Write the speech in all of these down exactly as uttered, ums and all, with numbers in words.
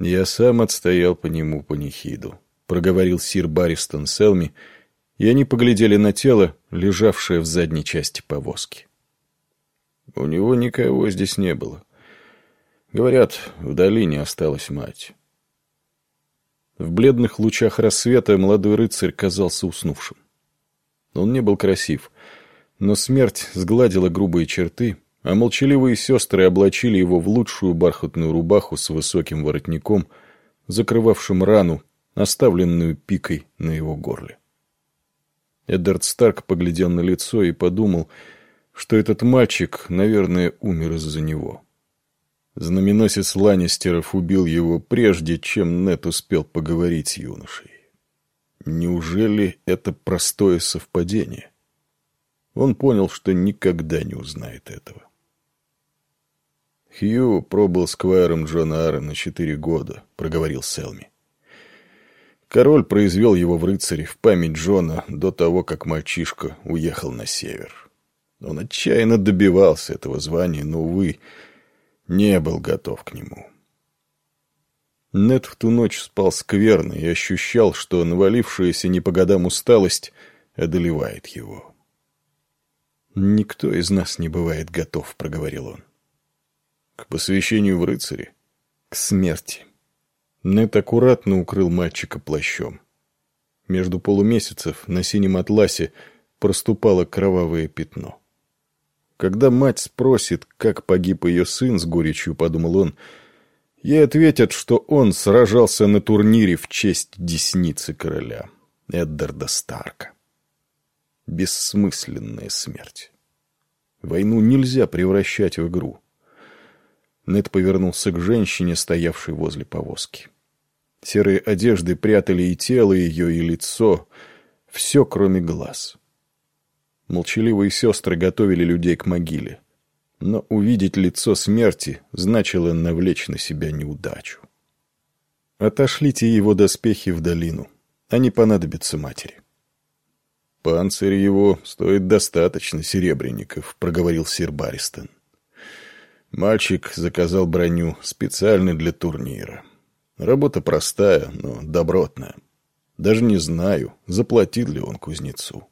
«Я сам отстоял по нему панихиду», — проговорил сир Барристон Селми, и они поглядели на тело, лежавшее в задней части повозки. «У него никого здесь не было. Говорят, в долине осталась мать». В бледных лучах рассвета молодой рыцарь казался уснувшим. Он не был красив, но смерть сгладила грубые черты, а молчаливые сестры облачили его в лучшую бархатную рубаху с высоким воротником, закрывавшим рану, оставленную пикой на его горле. Эддард Старк поглядел на лицо и подумал, что этот мальчик, наверное, умер из-за него. Знаменосец Ланнистеров убил его прежде, чем Нед успел поговорить с юношей. Неужели это простое совпадение? Он понял, что никогда не узнает этого. «Хью пробыл сквайром Джона Аррена четыре года», — проговорил Селми. «Король произвел его в рыцаре в память Джона до того, как мальчишка уехал на север. Он отчаянно добивался этого звания, но, увы, не был готов к нему». Нед в ту ночь спал скверно и ощущал, что навалившаяся не по годам усталость одолевает его. «Никто из нас не бывает готов», — проговорил он. «К посвящению в рыцари?» «К смерти». Нед аккуратно укрыл мальчика плащом. Между полумесяцев на синем атласе проступало кровавое пятно. Когда мать спросит, как погиб ее сын, с горечью подумал он, ей ответят, что он сражался на турнире в честь десницы короля, Эддарда Старка. Бессмысленная смерть. Войну нельзя превращать в игру. Нед повернулся к женщине, стоявшей возле повозки. Серые одежды прятали и тело ее, и лицо, все, кроме глаз. Молчаливые сестры готовили людей к могиле, но увидеть лицо смерти значило навлечь на себя неудачу. «Отошлите его доспехи в долину, они понадобятся матери». «Панцирь его стоит достаточно серебряников», — проговорил сир Барристон. Мальчик заказал броню специально для турнира. Работа простая, но добротная. Даже не знаю, заплатил ли он кузнецу.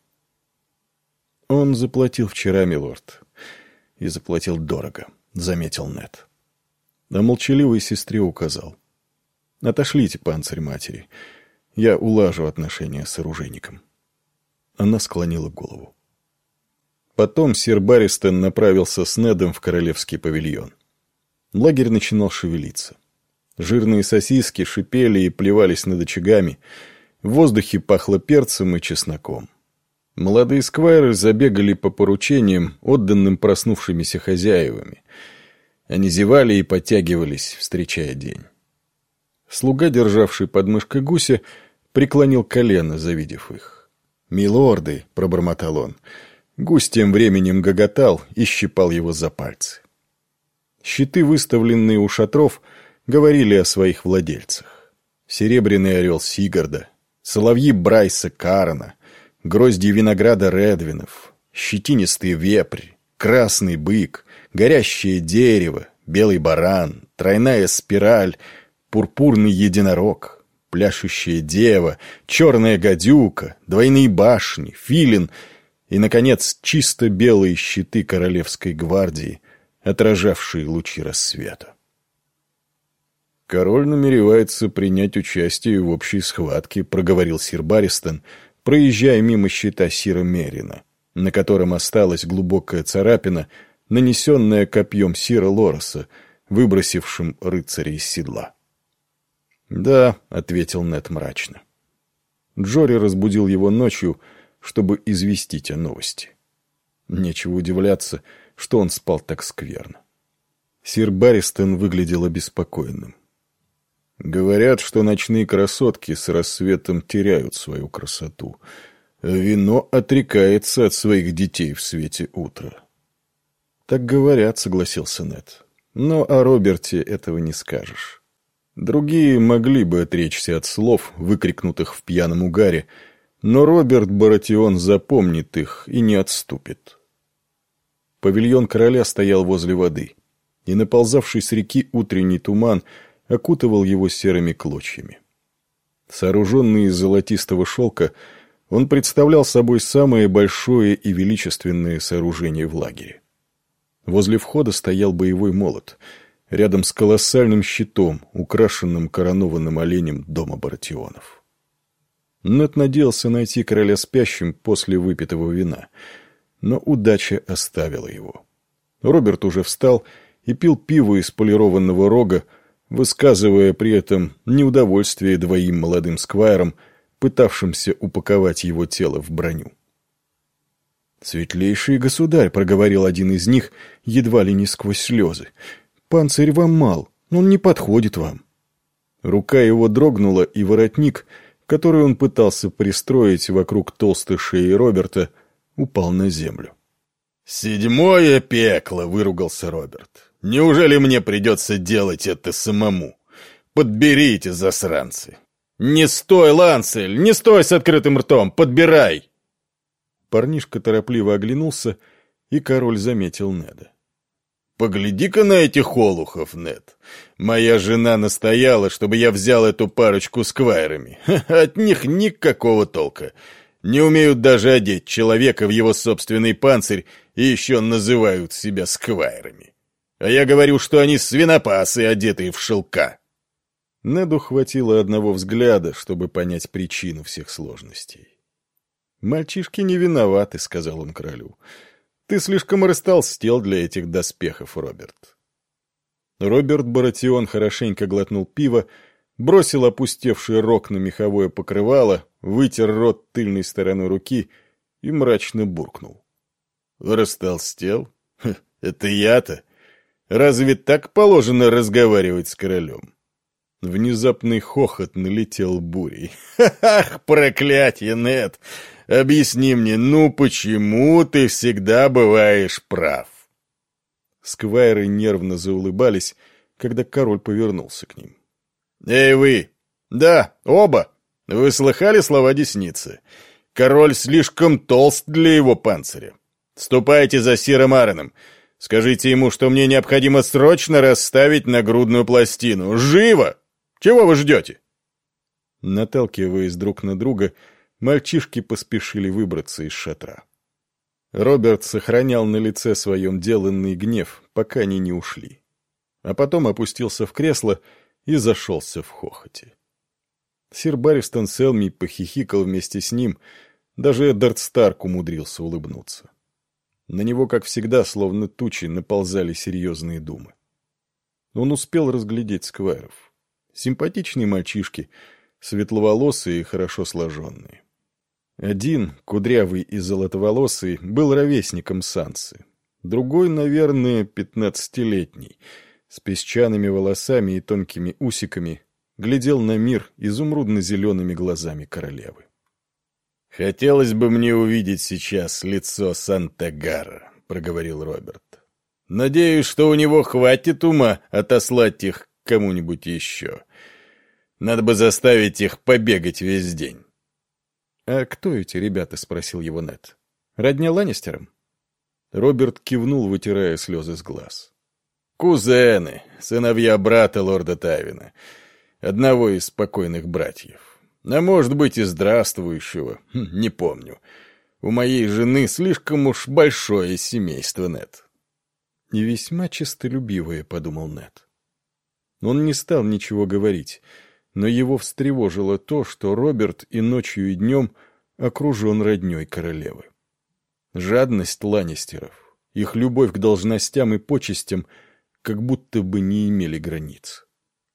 Он заплатил вчера, милорд. И заплатил дорого, заметил Нед. А молчаливой сестре указал. Отошлите панцирь матери. Я улажу отношения с оружейником. Она склонила голову. Потом сир Барристон направился с Недом в королевский павильон. Лагерь начинал шевелиться. Жирные сосиски шипели и плевались над очагами. В воздухе пахло перцем и чесноком. Молодые сквайры забегали по поручениям, отданным проснувшимися хозяевами. Они зевали и подтягивались, встречая день. Слуга, державший под мышкой гуся, преклонил колено, завидев их. «Милорды», — пробормотал он, — гусь тем временем гоготал и щипал его за пальцы. Щиты, выставленные у шатров, говорили о своих владельцах. Серебряный орел Сигарда, соловьи Брайса Карана, грозди винограда Редвинов, щетинистый вепрь, красный бык, горящее дерево, белый баран, тройная спираль, пурпурный единорог, пляшущая дева, черная гадюка, двойные башни, филин и, наконец, чисто белые щиты королевской гвардии, отражавшие лучи рассвета. «Король намеревается принять участие в общей схватке», — проговорил сир Барристон, проезжая мимо щита сира Мерина, на котором осталась глубокая царапина, нанесенная копьем сира Лороса, выбросившим рыцаря из седла. «Да», — ответил Нед мрачно. Джори разбудил его ночью, чтобы известить о новости. Нечего удивляться, что он спал так скверно. Сир Барристон выглядел обеспокоенным. «Говорят, что ночные красотки с рассветом теряют свою красоту. Вино отрекается от своих детей в свете утра». «Так говорят», — согласился Нед. «Но о Роберте этого не скажешь. Другие могли бы отречься от слов, выкрикнутых в пьяном угаре, но Роберт Баратион запомнит их и не отступит». Павильон короля стоял возле воды, и наползавший с реки утренний туман окутывал его серыми клочьями. Сооруженный из золотистого шелка, он представлял собой самое большое и величественное сооружение в лагере. Возле входа стоял боевой молот, рядом с колоссальным щитом, украшенным коронованным оленем дома Баратионов. Нед надеялся найти короля спящим после выпитого вина, но удача оставила его. Роберт уже встал и пил пиво из полированного рога, высказывая при этом неудовольствие двоим молодым сквайрам, пытавшимся упаковать его тело в броню. «Светлейший государь», — проговорил один из них, едва ли не сквозь слезы, — «панцирь вам мал, он не подходит вам». Рука его дрогнула, и воротник, который он пытался пристроить вокруг толстой шеи Роберта, упал на землю. «Седьмое пекло!» — выругался Роберт. «Неужели мне придется делать это самому? Подберите, засранцы!» «Не стой, Лансель! Не стой с открытым ртом! Подбирай!» Парнишка торопливо оглянулся, и король заметил Неда. «Погляди-ка на этих олухов, Нед. Моя жена настояла, чтобы я взял эту парочку сквайрами. От них никакого толка. Не умеют даже одеть человека в его собственный панцирь и еще называют себя сквайрами. А я говорю, что они свинопасы, одетые в шелка». Неду хватило одного взгляда, чтобы понять причину всех сложностей. «Мальчишки не виноваты», — сказал он королю. «Ты слишком растолстел для этих доспехов, Роберт». Роберт Баратион хорошенько глотнул пиво, бросил опустевший рог на меховое покрывало, вытер рот тыльной стороной руки и мрачно буркнул. «Растолстел? Ха, это я-то? Разве так положено разговаривать с королем?» Внезапный хохот налетел бурей. «Ах, проклятье, Нед! Объясни мне, ну почему ты всегда бываешь прав?» Сквайры нервно заулыбались, когда король повернулся к ним. «Эй вы! Да, оба! Вы слыхали слова десницы? Король слишком толст для его панциря. Ступайте за сиром Аароном. Скажите ему, что мне необходимо срочно расставить нагрудную пластину. Живо! Чего вы ждете?» Наталкиваясь друг на друга, мальчишки поспешили выбраться из шатра. Роберт сохранял на лице своем деланный гнев, пока они не ушли. А потом опустился в кресло и зашелся в хохоте. Сир Барристон Селми похихикал вместе с ним, даже Эддард Старк умудрился улыбнуться. На него, как всегда, словно тучи, наползали серьезные думы. Он успел разглядеть сквайров. Симпатичные мальчишки, светловолосые и хорошо сложенные. Один, кудрявый и золотоволосый, был ровесником Сансы. Другой, наверное, пятнадцатилетний, с песчаными волосами и тонкими усиками, глядел на мир изумрудно-зелеными глазами королевы. «Хотелось бы мне увидеть сейчас лицо Сантагара», — проговорил Роберт. «Надеюсь, что у него хватит ума отослать их кому-нибудь еще. Надо бы заставить их побегать весь день». «А кто эти ребята?» — спросил его Нед. «Родня Ланнистерам?» Роберт кивнул, вытирая слезы с глаз. «Кузены, сыновья брата лорда Тайвина, одного из покойных братьев. А может быть и здравствующего, не помню. У моей жены слишком уж большое семейство, Нед». «И весьма честолюбивое», — подумал Нед. Он не стал ничего говорить, но его встревожило то, что Роберт и ночью, и днем окружен родней королевы. Жадность Ланнистеров, их любовь к должностям и почестям как будто бы не имели границ.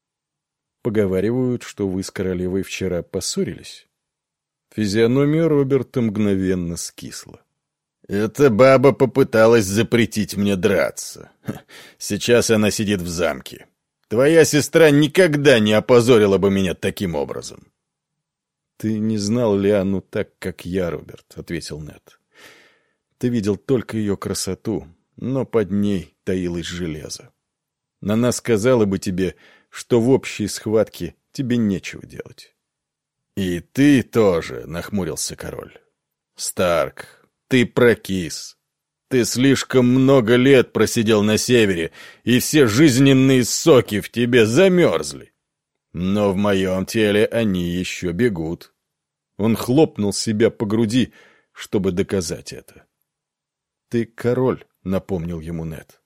«Поговаривают, что вы с королевой вчера поссорились?» Физиономия Роберта мгновенно скисла. «Эта баба попыталась запретить мне драться. Сейчас она сидит в замке. Твоя сестра никогда не опозорила бы меня таким образом». «Ты не знал Лианну так, как я, Роберт», — ответил Нед. «Ты видел только ее красоту, но под ней таилось железо. Она сказала бы тебе, что в общей схватке тебе нечего делать». «И ты тоже», — нахмурился король. «Старк, ты прокис. Ты слишком много лет просидел на севере, и все жизненные соки в тебе замерзли. Но в моем теле они еще бегут». Он хлопнул себя по груди, чтобы доказать это. «Ты король», — напомнил ему Нед.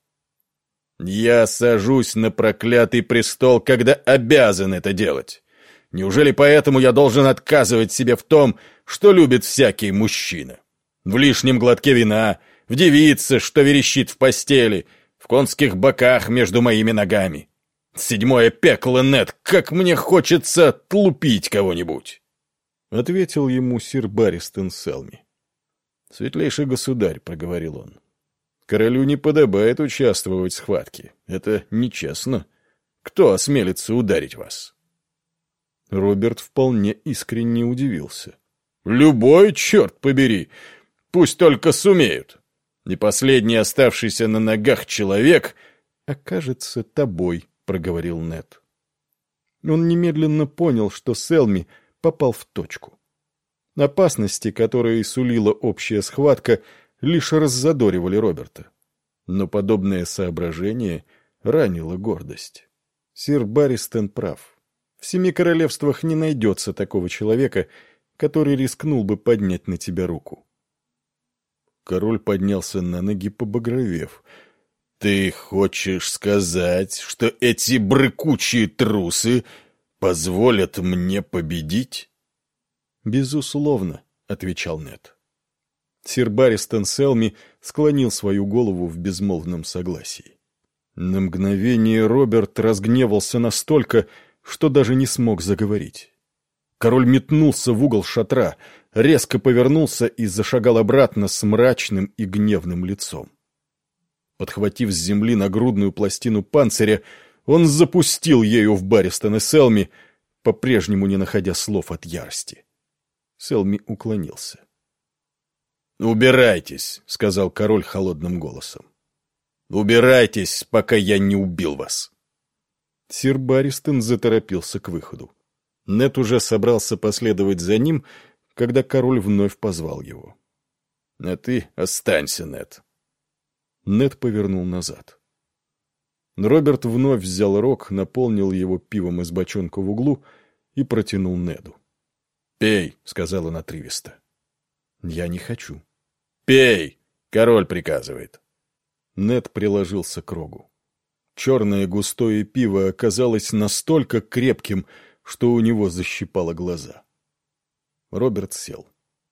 «Я сажусь на проклятый престол, когда обязан это делать. Неужели поэтому я должен отказывать себе в том, что любит всякий мужчина? В лишнем глотке вина, в девице, что верещит в постели, в конских боках между моими ногами. Седьмое пекло, Нед, как мне хочется отлупить кого-нибудь!» Ответил ему сир Барристон Селми. «Светлейший государь», — проговорил он, — «королю не подобает участвовать в схватке. Это нечестно. Кто осмелится ударить вас?» Роберт вполне искренне удивился. «Любой, черт побери! Пусть только сумеют. И последний оставшийся на ногах человек окажется тобой», — проговорил Нед. Он немедленно понял, что Селми попал в точку. Опасности, которые сулила общая схватка, лишь раззадоривали Роберта. Но подобное соображение ранило гордость. Сир Барристон прав. В семи королевствах не найдется такого человека, который рискнул бы поднять на тебя руку. Король поднялся на ноги, побагровев. «Ты хочешь сказать, что эти брыкучие трусы позволят мне победить?» «Безусловно», — отвечал Нед. Сир Барристон Селми склонил свою голову в безмолвном согласии. На мгновение Роберт разгневался настолько, что даже не смог заговорить. Король метнулся в угол шатра, резко повернулся и зашагал обратно с мрачным и гневным лицом. Подхватив с земли нагрудную пластину панциря, он запустил ею в Барристона Селми, по-прежнему не находя слов от ярости. Селми уклонился. «Убирайтесь», — сказал король холодным голосом. «Убирайтесь, пока я не убил вас». Сир Барристон заторопился к выходу. Нед уже собрался последовать за ним, когда король вновь позвал его. «А ты останься, Нед». Нед повернул назад. Роберт вновь взял рог, наполнил его пивом из бочонка в углу и протянул Неду. «Пей», — сказал он отрывисто. «Я не хочу». «Пей!» — король приказывает. Нед приложился к рогу. Черное густое пиво оказалось настолько крепким, что у него защипало глаза. Роберт сел.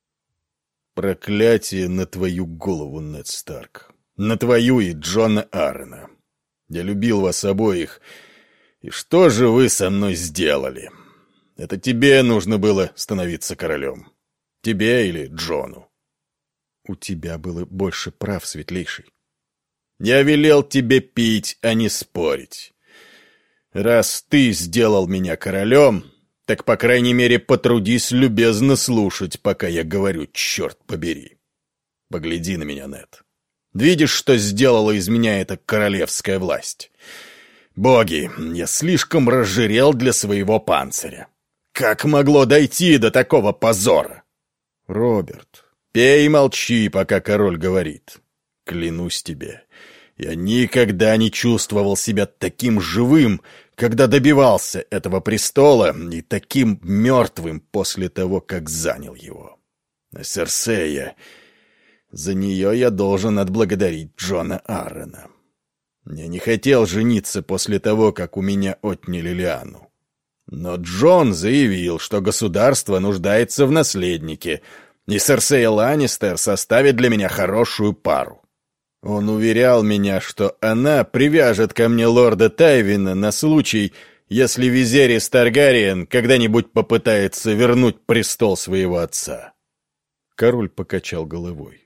«Проклятие на твою голову, Нед Старк! На твою и Джона Аарона! Я любил вас обоих, и что же вы со мной сделали? Это тебе нужно было становиться королем. Тебе или Джону?» «У тебя было больше прав, светлейший». «Я велел тебе пить, а не спорить. Раз ты сделал меня королем, так, по крайней мере, потрудись любезно слушать, пока я говорю, черт побери. Погляди на меня, Нед. Видишь, что сделала из меня эта королевская власть? Боги, я слишком разжирел для своего панциря. Как могло дойти до такого позора?» «Роберт, пей и молчи, пока король говорит. Клянусь тебе, я никогда не чувствовал себя таким живым, когда добивался этого престола, и таким мертвым после того, как занял его. А Серсея, за нее я должен отблагодарить Джона Аарона. Я не хотел жениться после того, как у меня отняли Лиану. Но Джон заявил, что государство нуждается в наследнике, и Серсея Ланнистер составит для меня хорошую пару. Он уверял меня, что она привяжет ко мне лорда Тайвина на случай, если Визерис Таргариен когда-нибудь попытается вернуть престол своего отца. Король покачал головой.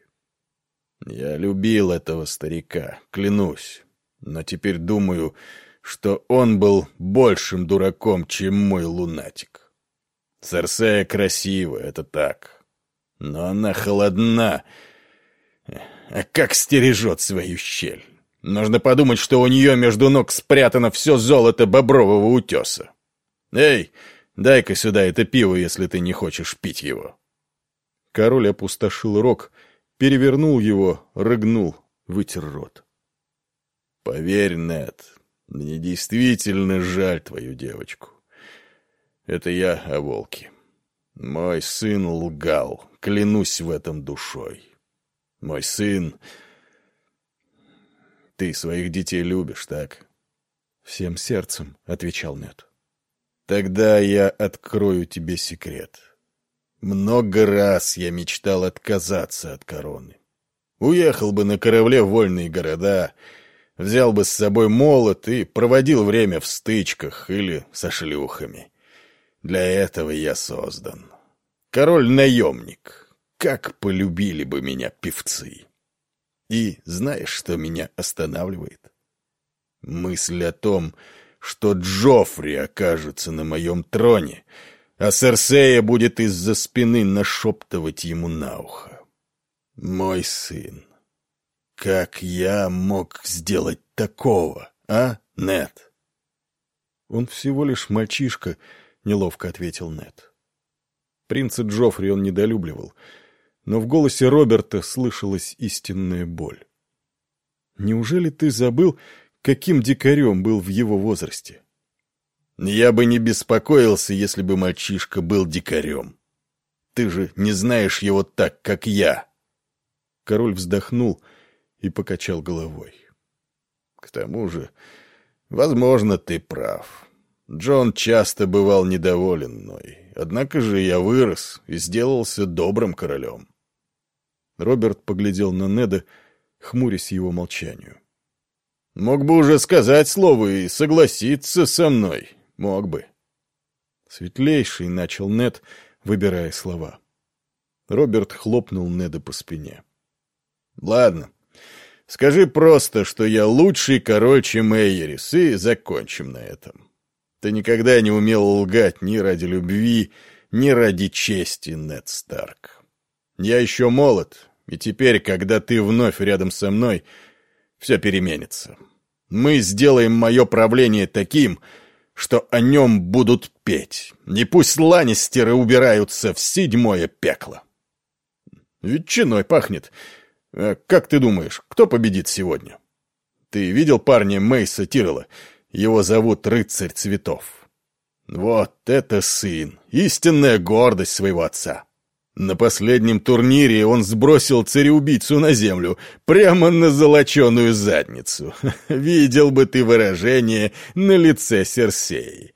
Я любил этого старика, клянусь, но теперь думаю, что он был большим дураком, чем мой лунатик. Серсея красива, это так, но она холодна. А как стережет свою щель? Нужно подумать, что у нее между ног спрятано все золото бобрового утеса. Эй, дай-ка сюда это пиво, если ты не хочешь пить его. Король опустошил рог перевернул его, рыгнул, вытер рот. «Поверь, Нед, мне действительно жаль твою девочку. Это я о волке. Мой сын лгал, клянусь в этом душой. Мой сын... Ты своих детей любишь, так?» «Всем сердцем», — отвечал Нед. «Тогда я открою тебе секрет. Много раз я мечтал отказаться от короны. Уехал бы на корабле в вольные города, взял бы с собой молот и проводил время в стычках или со шлюхами. Для этого я создан. Король-наемник. Как полюбили бы меня певцы. И знаешь, что меня останавливает? Мысль о том, что Джоффри окажется на моем троне, а Серсея будет из-за спины нашептывать ему на ухо. Мой сын, как я мог сделать такого, а, Нед?» «Он всего лишь мальчишка», — неловко ответил Нед. Принца Джоффри он недолюбливал, но в голосе Роберта слышалась истинная боль. «Неужели ты забыл, каким дикарем был в его возрасте?» «Я бы не беспокоился, если бы мальчишка был дикарем. Ты же не знаешь его так, как я». Король вздохнул и покачал головой. «К тому же, возможно, ты прав. Джон часто бывал недоволен мной. Однако же я вырос и сделался добрым королем». Роберт поглядел на Неда, хмурясь его молчанию. «Мог бы уже сказать слово и согласиться со мной. Мог бы». «Светлейший», — начал Нед, выбирая слова. Роберт хлопнул Неда по спине. «Ладно, скажи просто, что я лучший король, чем Эйрис, и закончим на этом. Ты никогда не умел лгать ни ради любви, ни ради чести, Нед Старк. Я еще молод, и теперь, когда ты вновь рядом со мной, все переменится. Мы сделаем мое правление таким, что о нем будут петь, и пусть ланнистеры убираются в седьмое пекло. Ветчиной пахнет. Как ты думаешь, кто победит сегодня? Ты видел парня Мейса Тиррелла? Его зовут Рыцарь Цветов. Вот это сын, истинная гордость своего отца. На последнем турнире он сбросил цареубийцу на землю, прямо на золоченую задницу. Видел бы ты выражение на лице Серсеи.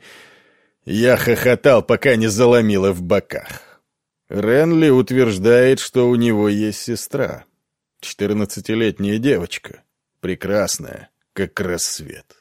Я хохотал, пока не заломило в боках. Ренли утверждает, что у него есть сестра. Четырнадцатилетняя девочка. Прекрасная, как рассвет.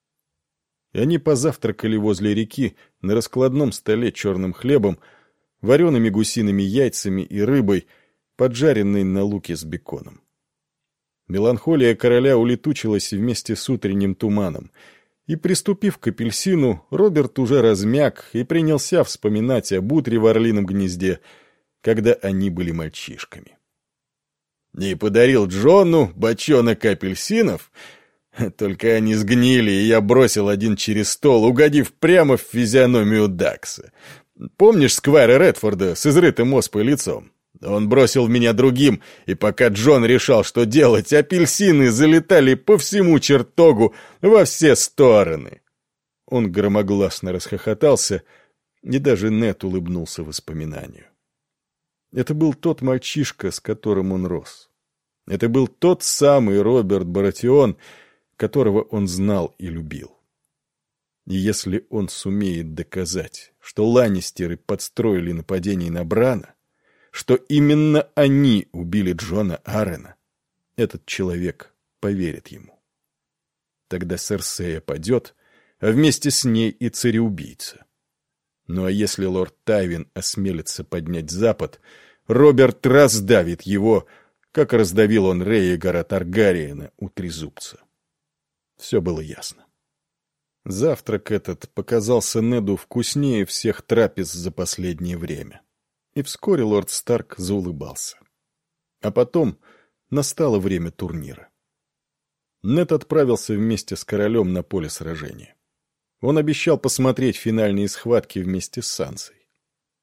И они позавтракали возле реки на раскладном столе черным хлебом, вареными гусиными яйцами и рыбой, поджаренной на луке с беконом. Меланхолия короля улетучилась вместе с утренним туманом, и, приступив к апельсину, Роберт уже размяк и принялся вспоминать об утре в орлином гнезде, когда они были мальчишками. «И подарил Джону бочонок апельсинов? Только они сгнили, и я бросил один через стол, угодив прямо в физиономию Дакса. Помнишь Сквайра Редфорда с изрытым оспой лицом? Он бросил в меня другим, и пока Джон решал, что делать, апельсины залетали по всему чертогу во все стороны». Он громогласно расхохотался, и даже Нед улыбнулся воспоминанию. Это был тот мальчишка, с которым он рос. Это был тот самый Роберт Баратион, которого он знал и любил. И если он сумеет доказать, что ланнистеры подстроили нападение на Брана, что именно они убили Джона Аррена, этот человек поверит ему. Тогда Серсея падет, а вместе с ней и цареубийца. Ну а если лорд Тайвин осмелится поднять Запад, Роберт раздавит его, как раздавил он Рейгара Таргариена у Трезубца. Все было ясно. Завтрак этот показался Неду вкуснее всех трапез за последнее время. И вскоре лорд Старк заулыбался. А потом настало время турнира. Нед отправился вместе с королем на поле сражения. Он обещал посмотреть финальные схватки вместе с Сансой.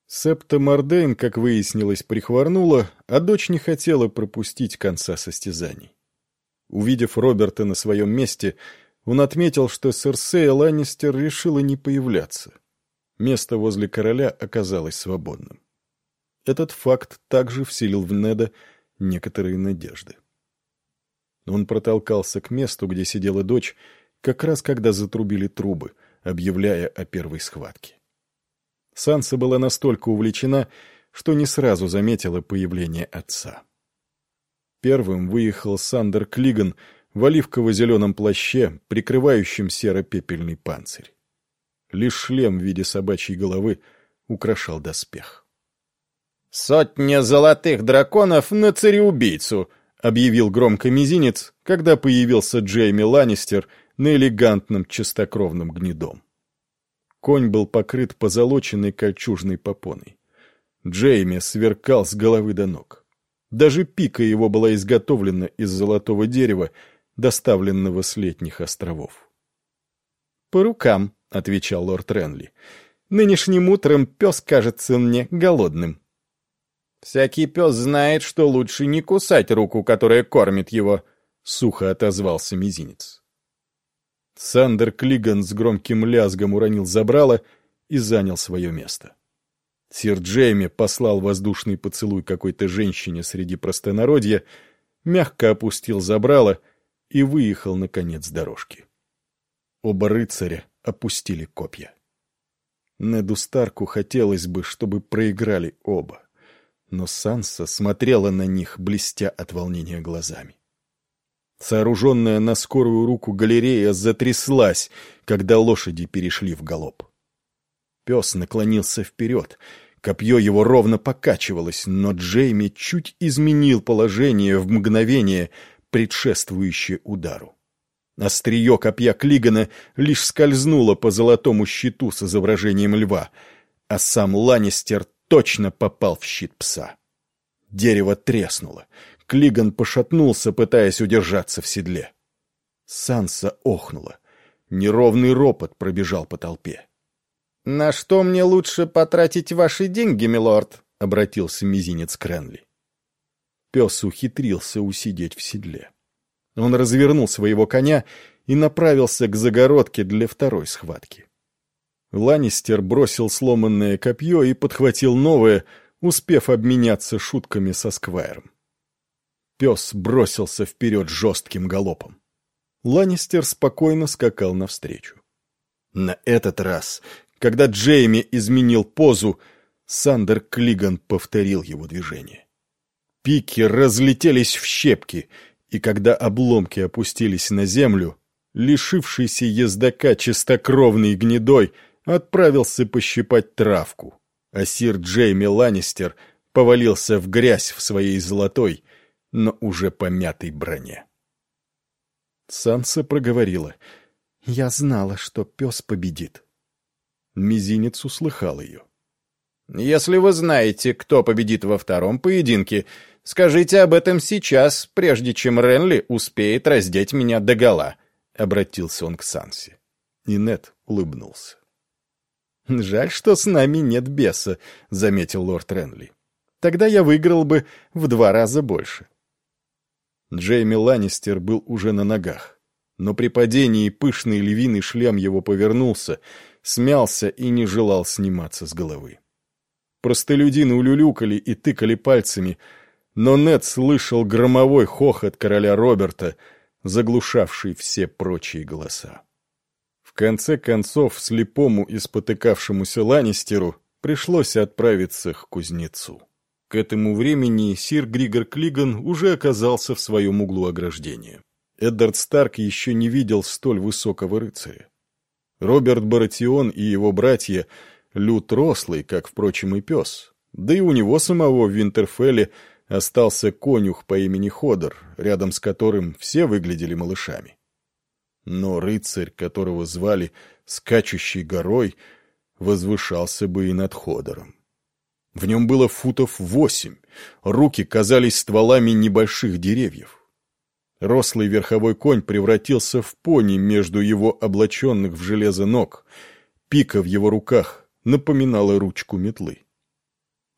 Септа Мордейн, как выяснилось, прихворнула, а дочь не хотела пропустить конца состязаний. Увидев Роберта на своем месте, он отметил, что Серсея Ланнистер решила не появляться. Место возле короля оказалось свободным. Этот факт также вселил в Неда некоторые надежды. Он протолкался к месту, где сидела дочь, как раз когда затрубили трубы, объявляя о первой схватке. Санса была настолько увлечена, что не сразу заметила появление отца. Первым выехал Сандер Клиган в оливково-зеленом плаще, прикрывающем серо-пепельный панцирь. Лишь шлем в виде собачьей головы украшал доспех. «Сотня золотых драконов на цареубийцу!» — объявил громко мизинец, когда появился Джейми Ланнистер на элегантном чистокровном гнедом. Конь был покрыт позолоченной кольчужной попоной. Джейми сверкал с головы до ног. Даже пика его была изготовлена из золотого дерева, доставленного с летних островов. «По рукам», — отвечал лорд Ренли. «Нынешним утром пес кажется мне голодным». «Всякий пес знает, что лучше не кусать руку, которая кормит его», — сухо отозвался мизинец. Сандер Клиган с громким лязгом уронил забрало и занял свое место. Сир Джейми послал воздушный поцелуй какой-то женщине среди простонародья, мягко опустил забрало и выехал на конец дорожки. Оба рыцаря опустили копья. Неду Старку хотелось бы, чтобы проиграли оба, но Санса смотрела на них, блестя от волнения глазами. Сооруженная на скорую руку галерея затряслась, когда лошади перешли в галоп. Пес наклонился вперед, копье его ровно покачивалось, но Джейми чуть изменил положение в мгновение, предшествующее удару. Острие копья Клигана лишь скользнуло по золотому щиту с изображением льва, а сам Ланнистер точно попал в щит пса. Дерево треснуло. Клиган пошатнулся, пытаясь удержаться в седле. Санса охнула. Неровный ропот пробежал по толпе. «На что мне лучше потратить ваши деньги, милорд?» — обратился мизинец к Ренли. Пес ухитрился усидеть в седле. Он развернул своего коня и направился к загородке для второй схватки. Ланнистер бросил сломанное копье и подхватил новое, успев обменяться шутками со Сквайром. Пес бросился вперед жестким галопом. Ланнистер спокойно скакал навстречу. На этот раз, когда Джейми изменил позу, Сандер Клиган повторил его движение. Пики разлетелись в щепки, и когда обломки опустились на землю, лишившийся ездока чистокровный гнедой отправился пощипать травку, а сир Джейми Ланнистер повалился в грязь в своей золотой, но уже помятой броне. Санса проговорила: «Я знала, что пес победит». Мизинец услыхал ее. «Если вы знаете, кто победит во втором поединке, скажите об этом сейчас, прежде чем Ренли успеет раздеть меня догола», — обратился он к Сансе. И Нед улыбнулся. «Жаль, что с нами нет беса», — заметил лорд Ренли. «Тогда я выиграл бы в два раза больше». Джейми Ланнистер был уже на ногах, но при падении пышный львиный шлем его повернулся, смялся и не желал сниматься с головы. Простолюдины улюлюкали и тыкали пальцами, но Нед слышал громовой хохот короля Роберта, заглушавший все прочие голоса. В конце концов, слепому и спотыкавшемуся Ланнистеру пришлось отправиться к кузнецу. К этому времени сир Григор Клиган уже оказался в своем углу ограждения. Эддард Старк еще не видел столь высокого рыцаря. Роберт Баратион и его братья Лют рослый, как, впрочем, и пес, да и у него самого в Винтерфелле остался конюх по имени Ходор, рядом с которым все выглядели малышами. Но рыцарь, которого звали Скачущей горой, возвышался бы и над Ходором. В нем было футов восемь, руки казались стволами небольших деревьев. Рослый верховой конь превратился в пони между его облаченных в железо ног, пика в его руках напоминала ручку метлы.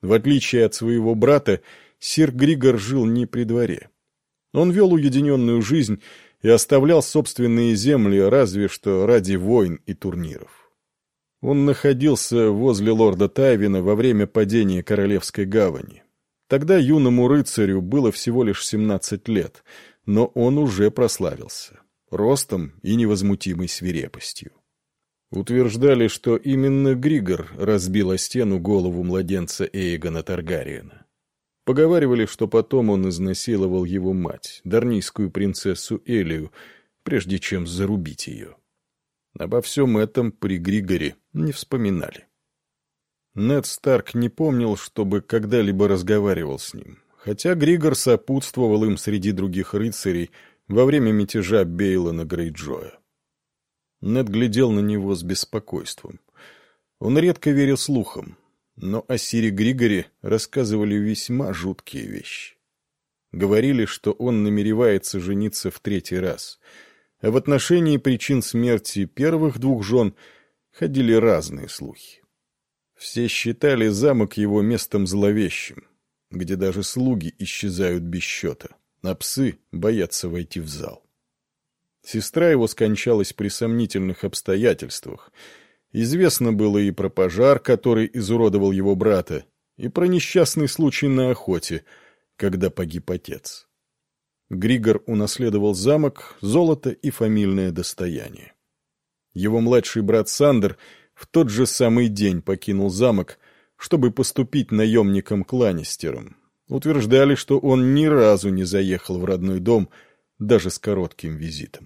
В отличие от своего брата, сир Григор жил не при дворе. Он вел уединенную жизнь и оставлял собственные земли разве что ради войн и турниров. Он находился возле лорда Тайвина во время падения Королевской гавани. Тогда юному рыцарю было всего лишь семнадцать лет, но он уже прославился ростом и невозмутимой свирепостью. Утверждали, что именно Григор разбил о стену голову младенца Эйгона Таргариена. Поговаривали, что потом он изнасиловал его мать, дарнийскую принцессу Элию, прежде чем зарубить ее. Обо всем этом при Григоре не вспоминали. Нед Старк не помнил, чтобы когда-либо разговаривал с ним, хотя Григор сопутствовал им среди других рыцарей во время мятежа Бейлона Грейджоя. Нед глядел на него с беспокойством. Он редко верил слухам, но о сире Григоре рассказывали весьма жуткие вещи. Говорили, что он намеревается жениться в третий раз, а в отношении причин смерти первых двух жен ходили разные слухи. Все считали замок его местом зловещим, где даже слуги исчезают без счета, а псы боятся войти в зал. Сестра его скончалась при сомнительных обстоятельствах. Известно было и про пожар, который изуродовал его брата, и про несчастный случай на охоте, когда погиб отец. Григор унаследовал замок, золото и фамильное достояние. Его младший брат Сандер в тот же самый день покинул замок, чтобы поступить наемником к Ланнистерам. Утверждали, что он ни разу не заехал в родной дом, даже с коротким визитом.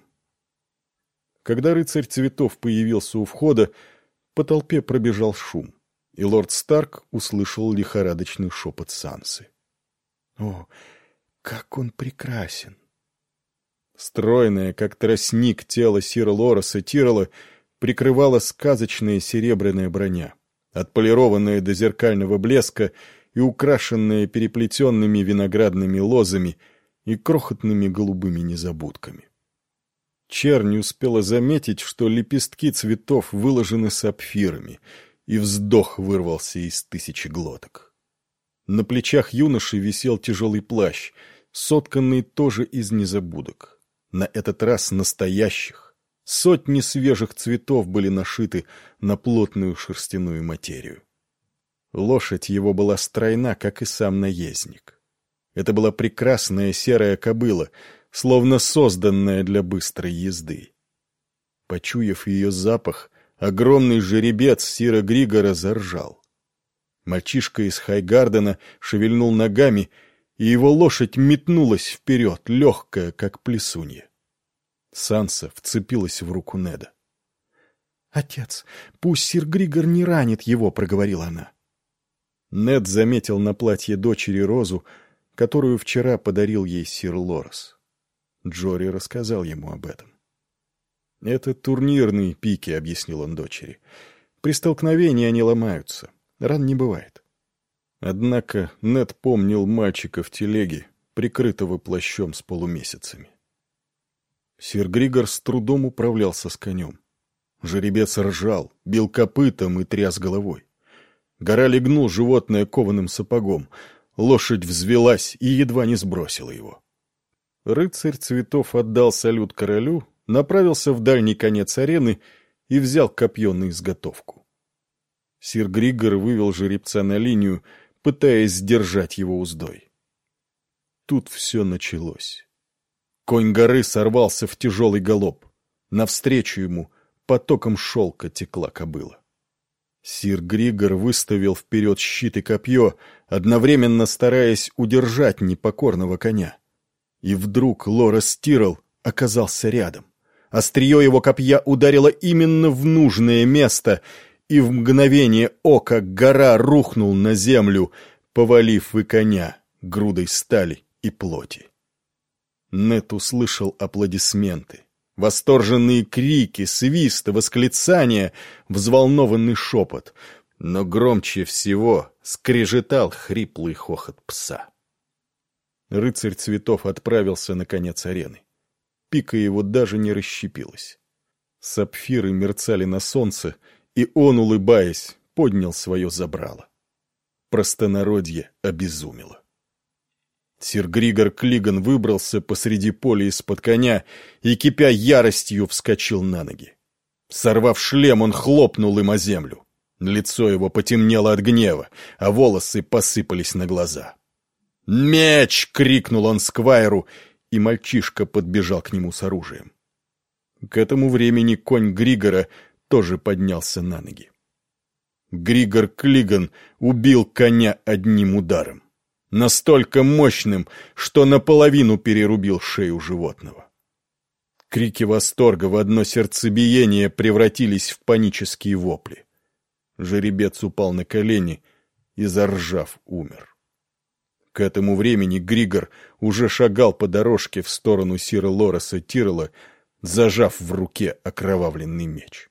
Когда рыцарь цветов появился у входа, по толпе пробежал шум, и лорд Старк услышал лихорадочный шепот Сансы. «О, как он прекрасен!» Стройное, как тростник, тело сира Лороса Тирола прикрывала сказочная серебряная броня, отполированная до зеркального блеска и украшенная переплетенными виноградными лозами и крохотными голубыми незабудками. Чернь успела заметить, что лепестки цветов выложены сапфирами, и вздох вырвался из тысячи глоток. На плечах юноши висел тяжелый плащ, сотканный тоже из незабудок. На этот раз настоящих. Сотни свежих цветов были нашиты на плотную шерстяную материю. Лошадь его была стройна, как и сам наездник. Это была прекрасная серая кобыла, словно созданная для быстрой езды. Почуяв ее запах, огромный жеребец сира Григора заржал. Мальчишка из Хайгардена шевельнул ногами, и его лошадь метнулась вперед, легкая, как плесунья. Санса вцепилась в руку Неда. «Отец, пусть сир Григор не ранит его», — проговорила она. Нед заметил на платье дочери розу, которую вчера подарил ей сир Лорос. Джори рассказал ему об этом. «Это турнирные пики», — объяснил он дочери. «При столкновении они ломаются. Ран не бывает». Однако Нед помнил мальчика в телеге, прикрытого плащом с полумесяцами. Сир Григор с трудом управлялся с конем. Жеребец ржал, бил копытом и тряс головой. Гора легнул животное кованым сапогом. Лошадь взвелась и едва не сбросила его. Рыцарь цветов отдал салют королю, направился в дальний конец арены и взял копье на изготовку. Сир Григор вывел жеребца на линию, пытаясь сдержать его уздой. Тут все началось. Конь горы сорвался в тяжелый галоп. Навстречу ему потоком шелка текла кобыла. Сир Григор выставил вперед щит и копье, одновременно стараясь удержать непокорного коня. И вдруг Лорос Тирол оказался рядом. Острие его копья ударило именно в нужное место, и в мгновение ока гора рухнул на землю, повалив и коня грудой стали и плоти. Нед услышал аплодисменты, восторженные крики, свисты, восклицания, взволнованный шепот, но громче всего скрежетал хриплый хохот пса. Рыцарь цветов отправился на конец арены. Пика его даже не расщепилась. Сапфиры мерцали на солнце, и он, улыбаясь, поднял свое забрало. Простонародье обезумело. Сир Григор Клиган выбрался посреди поля из-под коня и, кипя яростью, вскочил на ноги. Сорвав шлем, он хлопнул им о землю. Лицо его потемнело от гнева, а волосы посыпались на глаза. «Меч!» — крикнул он сквайру, и мальчишка подбежал к нему с оружием. К этому времени конь Григора тоже поднялся на ноги. Григор Клиган убил коня одним ударом, настолько мощным, что наполовину перерубил шею животного. Крики восторга в одно сердцебиение превратились в панические вопли. Жеребец упал на колени и, заржав, умер. К этому времени Григор уже шагал по дорожке в сторону сира Лореса Тиррелла, зажав в руке окровавленный меч.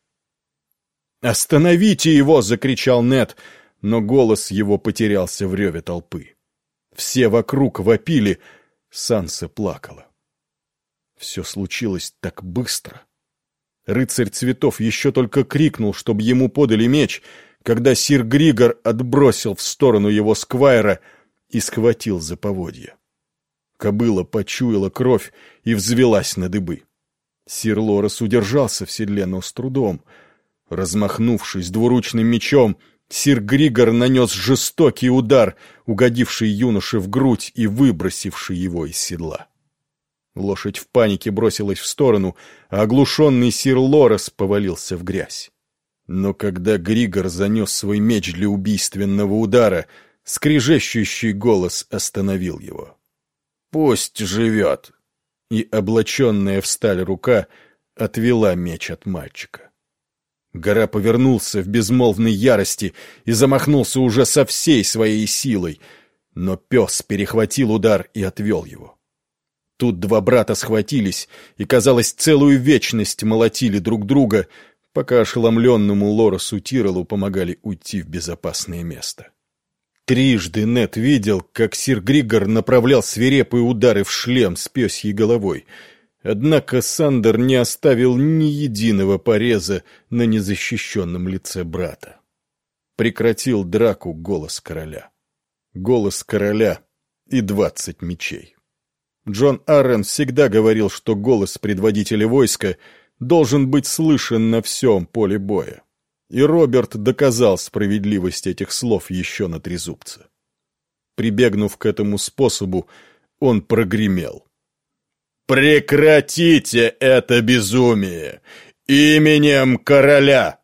«Остановите его!» — закричал Нед, но голос его потерялся в реве толпы. Все вокруг вопили, Санса плакала. Все случилось так быстро. Рыцарь цветов еще только крикнул, чтобы ему подали меч, когда сир Григор отбросил в сторону его сквайра и схватил за поводья. Кобыла почуяла кровь и взвелась на дыбы. Сир Лорес удержался в седле, но с трудом. Размахнувшись двуручным мечом, сир Григор нанес жестокий удар, угодивший юноше в грудь и выбросивший его из седла. Лошадь в панике бросилась в сторону, а оглушенный сир Лорес повалился в грязь. Но когда Григор занес свой меч для убийственного удара, скрежещущий голос остановил его. «Пусть живет!» И облаченная в сталь рука отвела меч от мальчика. Гора повернулся в безмолвной ярости и замахнулся уже со всей своей силой, но пес перехватил удар и отвел его. Тут два брата схватились и, казалось, целую вечность молотили друг друга, пока ошеломленному Лоресу Тирреллу помогали уйти в безопасное место. Трижды Нед видел, как сир Григор направлял свирепые удары в шлем с пёсьей головой, однако Сандер не оставил ни единого пореза на незащищенном лице брата. Прекратил драку голос короля. Голос короля и двадцать мечей. Джон Аррен всегда говорил, что голос предводителя войска должен быть слышен на всем поле боя. И Роберт доказал справедливость этих слов еще на трезубце. Прибегнув к этому способу, он прогремел: «Прекратите это безумие! Именем короля!»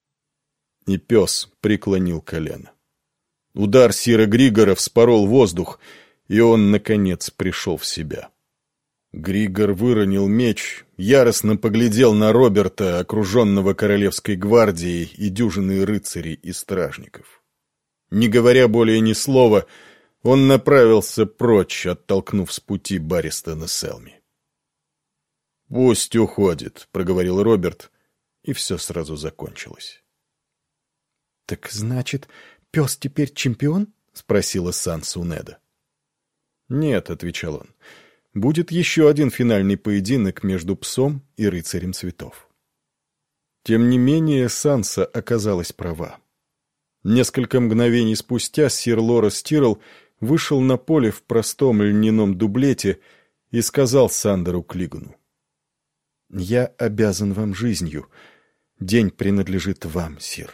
И пес преклонил колено. Удар сира Григора вспорол воздух, и он, наконец, пришел в себя. Григор выронил меч, яростно поглядел на Роберта, окруженного королевской гвардией и дюжиной рыцарей и стражников. Не говоря более ни слова, он направился прочь, оттолкнув с пути Барристона Селми. «Пусть уходит», — проговорил Роберт, и все сразу закончилось. «Так значит, пес теперь чемпион?» — спросила Санса у Неда. «Нет», — отвечал он, — «будет еще один финальный поединок между псом и рыцарем цветов». Тем не менее, Санса оказалась права. Несколько мгновений спустя сир Лорес Тиррелл вышел на поле в простом льняном дублете и сказал Сандеру Клигану: «Я обязан вам жизнью. День принадлежит вам, сир».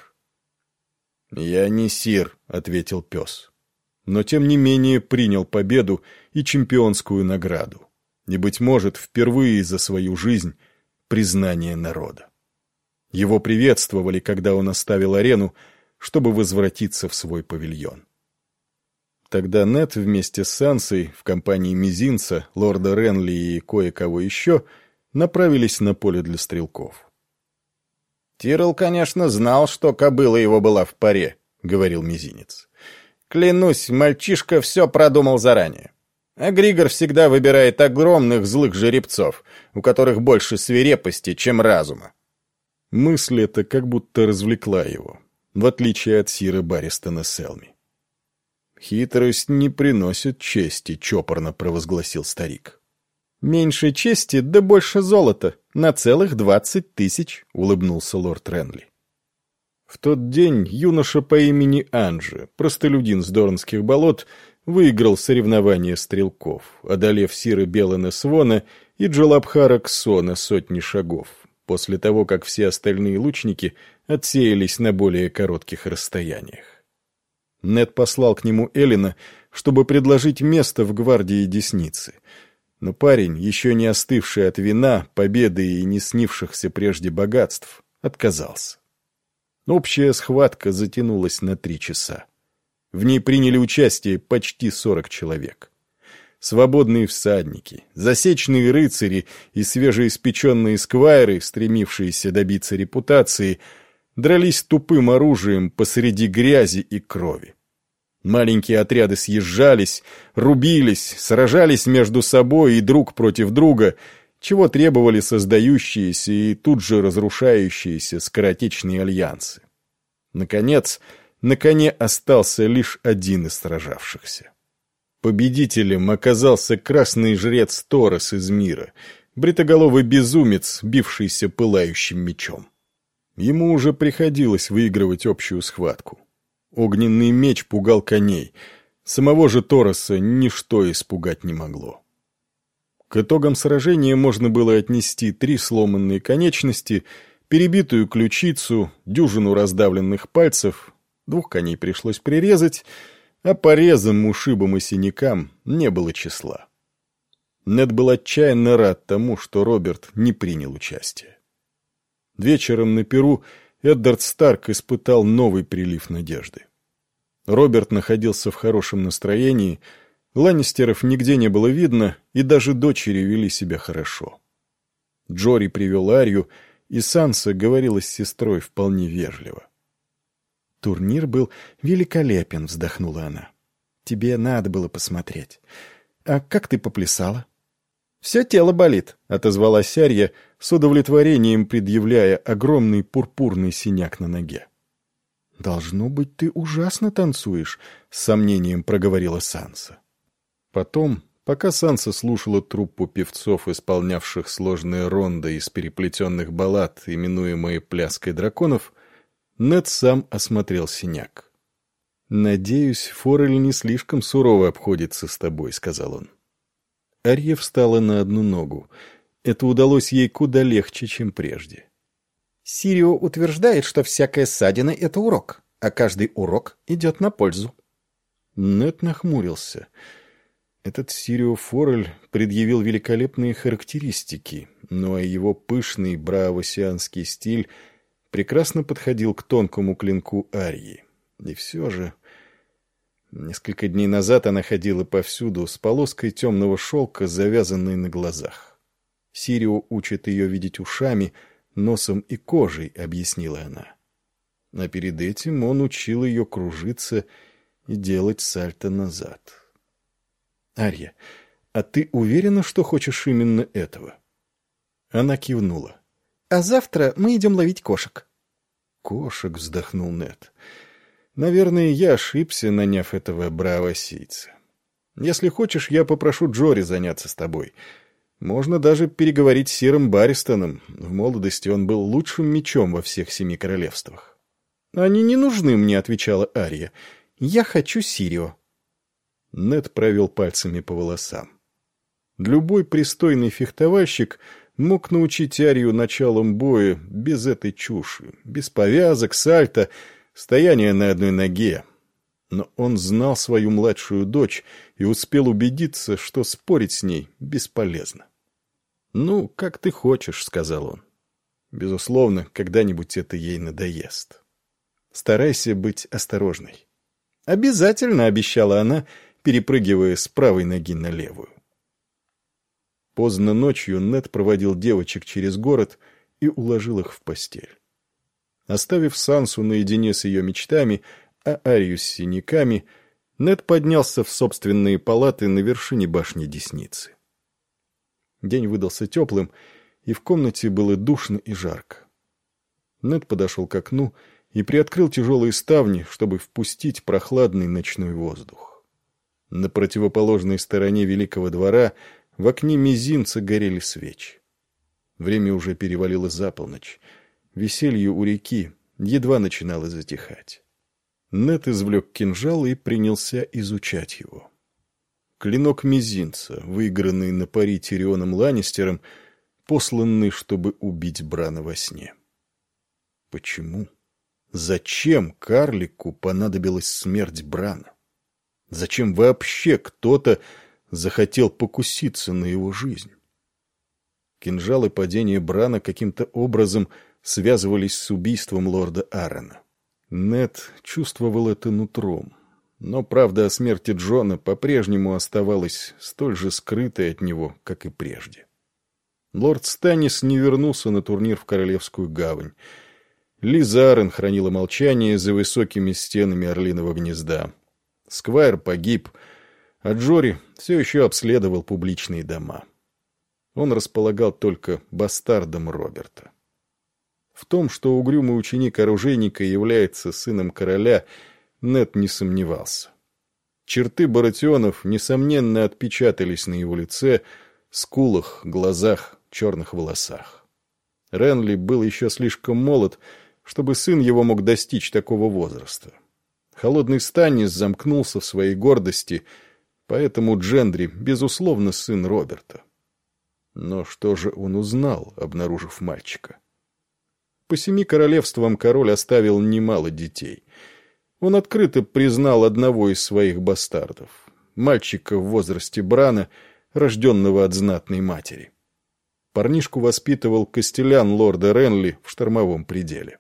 «Я не сир», — ответил пес, но тем не менее принял победу и чемпионскую награду, и, быть может, впервые за свою жизнь признание народа. Его приветствовали, когда он оставил арену, чтобы возвратиться в свой павильон. Тогда Нед вместе с Сансой в компании Мизинца, лорда Ренли и кое-кого еще направились на поле для стрелков. «Тиррелл, конечно, знал, что кобыла его была в паре», — говорил Мизинец. «Клянусь, мальчишка все продумал заранее. А Григор всегда выбирает огромных злых жеребцов, у которых больше свирепости, чем разума». Мысль эта как будто развлекла его, в отличие от сира Барристона Селми. «Хитрость не приносит чести», — чопорно провозгласил старик. «Меньше чести, да больше золота, на целых двадцать тысяч», — улыбнулся лорд Ренли. В тот день юноша по имени Анжи, простолюдин с Дорнских болот, выиграл соревнование стрелков, одолев Сиры Белена Свона и Джалабхара Ксона сотни шагов, после того, как все остальные лучники отсеялись на более коротких расстояниях. Нед послал к нему Эллина, чтобы предложить место в гвардии Десницы, но парень, еще не остывший от вина, победы и не снившихся прежде богатств, отказался. Общая схватка затянулась на три часа. В ней приняли участие почти сорок человек. Свободные всадники, засечные рыцари и свежеиспеченные сквайры, стремившиеся добиться репутации, дрались тупым оружием посреди грязи и крови. Маленькие отряды съезжались, рубились, сражались между собой и друг против друга, чего требовали создающиеся и тут же разрушающиеся скоротечные альянсы. Наконец, на коне остался лишь один из сражавшихся. Победителем оказался красный жрец Торос из мира, бритоголовый безумец, бившийся пылающим мечом. Ему уже приходилось выигрывать общую схватку. Огненный меч пугал коней, самого же Тороса ничто испугать не могло. К итогам сражения можно было отнести три сломанные конечности, перебитую ключицу, дюжину раздавленных пальцев, двух коней пришлось прирезать, а порезам, ушибам и синякам не было числа. Нед был отчаянно рад тому, что Роберт не принял участие. Вечером на пиру Эддард Старк испытал новый прилив надежды. Роберт находился в хорошем настроении, Ланнистеров нигде не было видно, и даже дочери вели себя хорошо. Джори привел Арью, и Санса говорила с сестрой вполне вежливо. «Турнир был великолепен», — вздохнула она. «Тебе надо было посмотреть. А как ты поплясала?» «Все тело болит», — отозвалась Арья, с удовлетворением предъявляя огромный пурпурный синяк на ноге. «Должно быть, ты ужасно танцуешь», — с сомнением проговорила Санса. Потом, пока Санса слушала труппу певцов, исполнявших сложные рондо из переплетенных баллад, именуемые «Пляской драконов», Нед сам осмотрел синяк. «Надеюсь, Форель не слишком сурово обходится с тобой», — сказал он. Арья встала на одну ногу. Это удалось ей куда легче, чем прежде. «Сирио утверждает, что всякая ссадина — это урок, а каждый урок идет на пользу». Нед нахмурился. Этот Сирио Форель предъявил великолепные характеристики, но его пышный браавосианский стиль прекрасно подходил к тонкому клинку Арьи. И все же... Несколько дней назад она ходила повсюду с полоской темного шелка, завязанной на глазах. Сирио учит ее видеть ушами, носом и кожей, объяснила она. А перед этим он учил ее кружиться и делать сальто назад. «Арья, а ты уверена, что хочешь именно этого?» Она кивнула. «А завтра мы идем ловить кошек». «Кошек», — вздохнул Нед. «Наверное, я ошибся, наняв этого браавосийца. Если хочешь, я попрошу Джори заняться с тобой. Можно даже переговорить с Сиром Барристоном. В молодости он был лучшим мечом во всех семи королевствах». «Они не нужны мне», — отвечала Арья. «Я хочу Сирио». Нед провел пальцами по волосам. Любой пристойный фехтовальщик мог научить Арью началом боя без этой чуши, без повязок, сальто, стояния на одной ноге. Но он знал свою младшую дочь и успел убедиться, что спорить с ней бесполезно. «Ну, как ты хочешь», — сказал он. «Безусловно, когда-нибудь это ей надоест. Старайся быть осторожной». «Обязательно», — обещала она, перепрыгивая с правой ноги на левую. Поздно ночью Нед проводил девочек через город и уложил их в постель. Оставив Сансу наедине с ее мечтами, а Арью с синяками, Нед поднялся в собственные палаты на вершине башни Десницы. День выдался теплым, и в комнате было душно и жарко. Нед подошел к окну и приоткрыл тяжелые ставни, чтобы впустить прохладный ночной воздух. На противоположной стороне Великого двора в окне мизинца горели свечи. Время уже перевалило за полночь. Веселье у реки едва начинала затихать. Нед извлек кинжал и принялся изучать его. Клинок мизинца, выигранный на пари Тирионом Ланнистером, посланный, чтобы убить Брана во сне. Почему? Зачем карлику понадобилась смерть Брана? Зачем вообще кто-то захотел покуситься на его жизнь? Кинжал и падение Брана каким-то образом связывались с убийством лорда Аарона. Нед чувствовал это нутром, но правда о смерти Джона по-прежнему оставалась столь же скрытой от него, как и прежде. Лорд Станнис не вернулся на турнир в Королевскую гавань. Лиза Аррен хранила молчание за высокими стенами Орлиного гнезда. Сквайр погиб, а Джори все еще обследовал публичные дома. Он располагал только бастардом Роберта. В том, что угрюмый ученик оружейника является сыном короля, Нед не сомневался. Черты Баратионов, несомненно, отпечатались на его лице, скулах, глазах, черных волосах. Ренли был еще слишком молод, чтобы сын его мог достичь такого возраста. Холодный Станнис замкнулся в своей гордости, поэтому Джендри, безусловно, сын Роберта. Но что же он узнал, обнаружив мальчика? По семи королевствам король оставил немало детей. Он открыто признал одного из своих бастардов, мальчика в возрасте Брана, рожденного от знатной матери. Парнишку воспитывал костелян лорда Ренли в Штормовом пределе.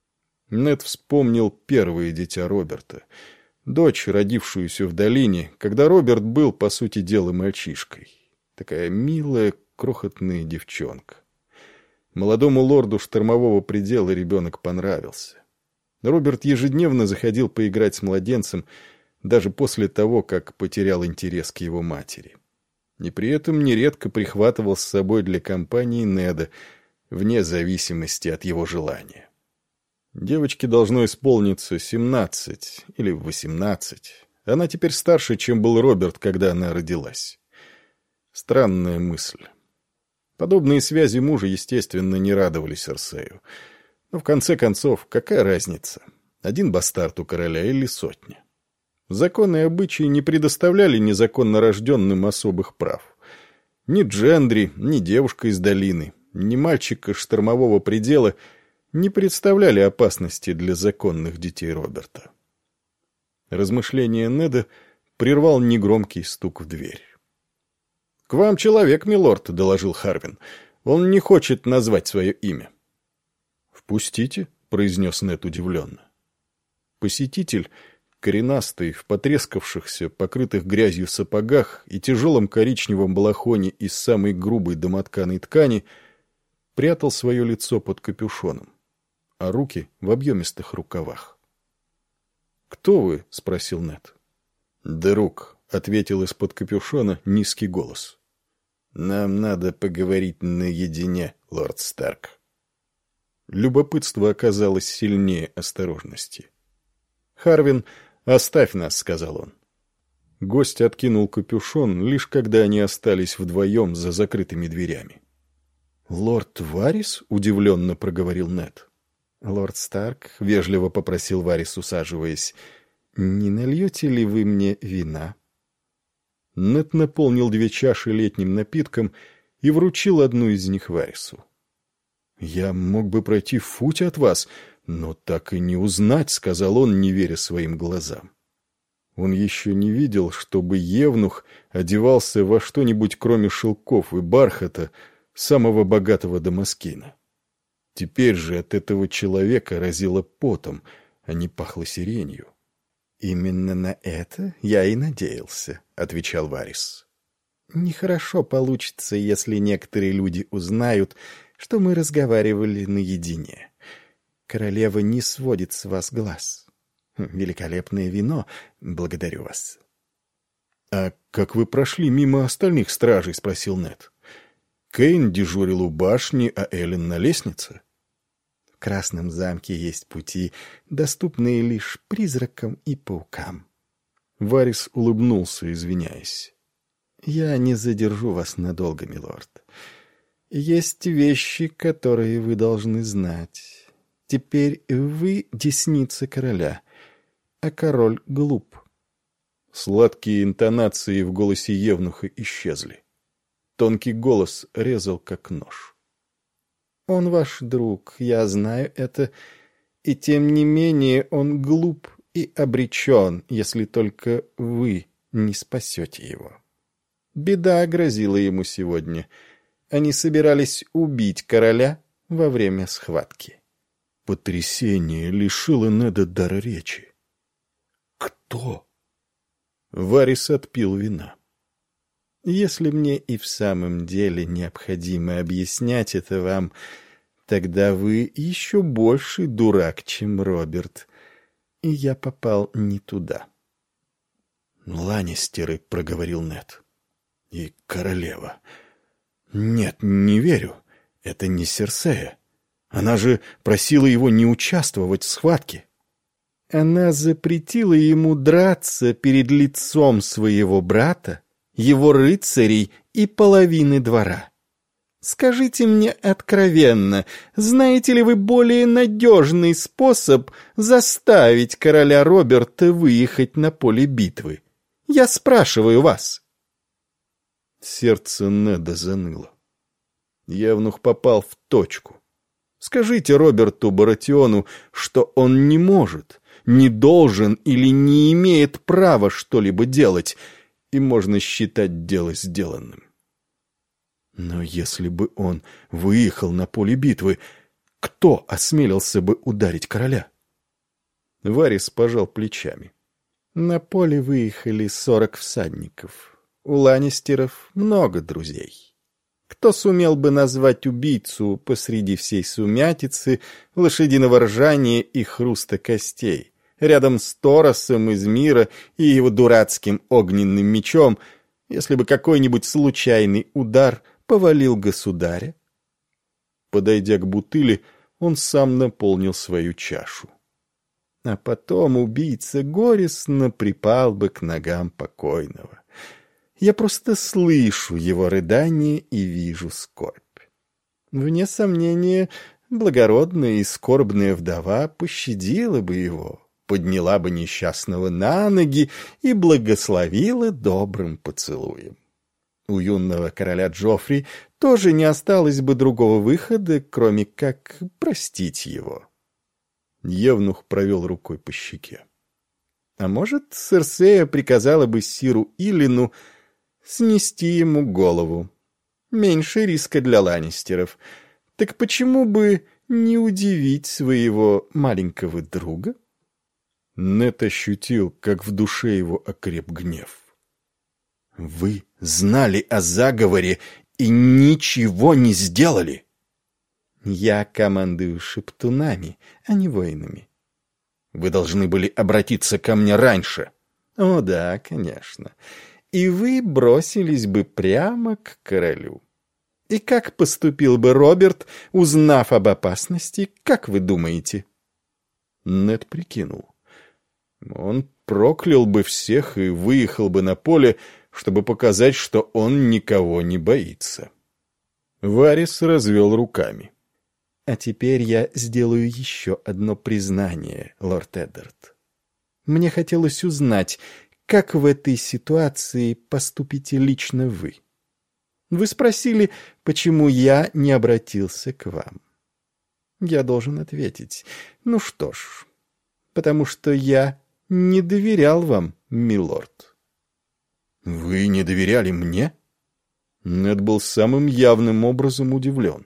Нед вспомнил первое дитя Роберта, дочь, родившуюся в долине, когда Роберт был, по сути дела, мальчишкой. Такая милая, крохотная девчонка. Молодому лорду Штормового предела ребенок понравился. Роберт ежедневно заходил поиграть с младенцем, даже после того, как потерял интерес к его матери. И при этом нередко прихватывал с собой для компании Неда, вне зависимости от его желания. Девочке должно исполниться семнадцать или восемнадцать. Она теперь старше, чем был Роберт, когда она родилась. Странная мысль. Подобные связи мужа, естественно, не радовали Серсею. Но в конце концов, какая разница? Один бастард у короля или сотня? Законы и обычаи не предоставляли незаконно рожденным особых прав. Ни Джендри, ни девушка из долины, ни мальчик из Штормового предела не представляли опасности для законных детей Роберта. Размышление Неда прервал негромкий стук в дверь. — К вам человек, милорд, — доложил Харвин. — Он не хочет назвать свое имя. — Впустите, — произнес Нед удивленно. Посетитель, коренастый, в потрескавшихся, покрытых грязью сапогах и тяжелом коричневом балахоне из самой грубой домотканой ткани, прятал свое лицо под капюшоном, а руки в объемистых рукавах. — Кто вы? — спросил Нед. — Друг, — ответил из-под капюшона низкий голос. — Нам надо поговорить наедине, лорд Старк. Любопытство оказалось сильнее осторожности. — Харвин, оставь нас, — сказал он. Гость откинул капюшон, лишь когда они остались вдвоем за закрытыми дверями. — Лорд Варис? — удивленно проговорил Нед. — Лорд Старк, — вежливо попросил Варис, усаживаясь, — не нальете ли вы мне вина? Нед наполнил две чаши летним напитком и вручил одну из них Варису. — Я мог бы пройти в футе от вас, но так и не узнать, — сказал он, не веря своим глазам. Он еще не видел, чтобы евнух одевался во что-нибудь, кроме шелков и бархата, самого богатого Дамаскина. Теперь же от этого человека разило потом, а не пахло сиренью. — Именно на это я и надеялся, — отвечал Варис. — Нехорошо получится, если некоторые люди узнают, что мы разговаривали наедине. Королева не сводит с вас глаз. Великолепное вино, благодарю вас. — А как вы прошли мимо остальных стражей? — спросил Нед. — Кейн дежурил у башни, а Эллен на лестнице. — В Красном замке есть пути, доступные лишь призракам и паукам. Варис улыбнулся, извиняясь. — Я не задержу вас надолго, милорд. Есть вещи, которые вы должны знать. Теперь вы десница короля, а король глуп». Сладкие интонации в голосе евнуха исчезли. Тонкий голос резал, как нож. «Он ваш друг, я знаю это, и тем не менее он глуп и обречен, если только вы не спасете его. Беда грозила ему сегодня. Они собирались убить короля во время схватки». Потрясение лишило Неда дара речи. «Кто?» Варис отпил вина. «Если мне и в самом деле необходимо объяснять это вам, тогда вы еще больший дурак, чем Роберт, и я попал не туда». «Ланнистеры», — проговорил Нед. «И королева. Нет, не верю. Это не Серсея. Она же просила его не участвовать в схватке». «Она запретила ему драться перед лицом своего брата, его рыцарей и половины двора. Скажите мне откровенно, знаете ли вы более надежный способ заставить короля Роберта выехать на поле битвы? Я спрашиваю вас». Сердце Неда заныло. Евнух попал в точку. Скажите Роберту Баратиону, что он не может, не должен или не имеет права что-либо делать, и можно считать дело сделанным. Но если бы он выехал на поле битвы, кто осмелился бы ударить короля? Варис пожал плечами. На поле выехали сорок всадников. У Ланнистеров много друзей. Кто сумел бы назвать убийцу посреди всей сумятицы, лошадиного ржания и хруста костей, рядом с Торосом из мира и его дурацким огненным мечом, если бы какой-нибудь случайный удар повалил государя? Подойдя к бутыли, он сам наполнил свою чашу. А потом убийца горестно припал бы к ногам покойного. Я просто слышу его рыдание и вижу скорбь. Вне сомнения, благородная и скорбная вдова пощадила бы его, подняла бы несчастного на ноги и благословила добрым поцелуем. У юного короля Джоффри тоже не осталось бы другого выхода, кроме как простить его. Евнух провел рукой по щеке. А может, Серсея приказала бы сиру Илину снести ему голову. Меньше риска для Ланнистеров. Так почему бы не удивить своего маленького друга? Нед ощутил, как в душе его окреп гнев. «Вы знали о заговоре и ничего не сделали?» «Я командую шептунами, а не воинами». «Вы должны были обратиться ко мне раньше». «О да, конечно. И вы бросились бы прямо к королю. И как поступил бы Роберт, узнав об опасности, как вы думаете?» Нед прикинул. Он проклял бы всех и выехал бы на поле, чтобы показать, что он никого не боится. Варис развел руками. «А теперь я сделаю еще одно признание, лорд Эддард. Мне хотелось узнать, как в этой ситуации поступите лично вы. Вы спросили, почему я не обратился к вам. Я должен ответить, ну что ж, потому что я не доверял вам, милорд». «Вы не доверяли мне?» Нед был самым явным образом удивлен.